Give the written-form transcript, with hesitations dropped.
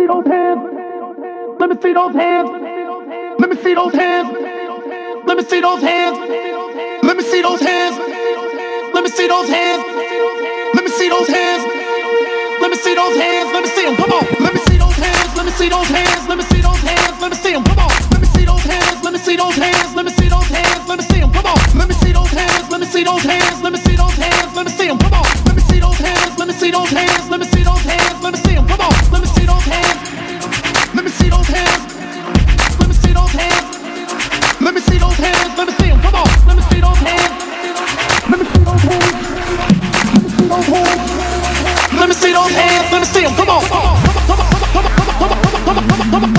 see those hands. Let me see those hands. Let me see those hands. Let me see those hands. Let me see those hands. Let me see those hands. Let me see those hands. Let me see those hands. Let me see them. Come on. Let me see those hands. Let me see those hands. Let me see those hands. Let me see them. Come on. Let me see those hands. Let me see those hands. Let me see those hands. Let me see them. Come on. Let me see those hands. Let me see those hands. Let me see those hands. Let me see them. Come on. Let me see those hands. Let me see those hands. Let me see those hands. Let me see them. Come on. Let me see those hands. Let me see those hands. Let me see those hands. Let me see those hands. Let me see them. Come on. Let me see those hands. Let me see those hands. Let me see those hands. Let me see those hands. Let me see them. Come on. Come on. Come on. Come on. Come on. Come on. Come on. Come on. Come on.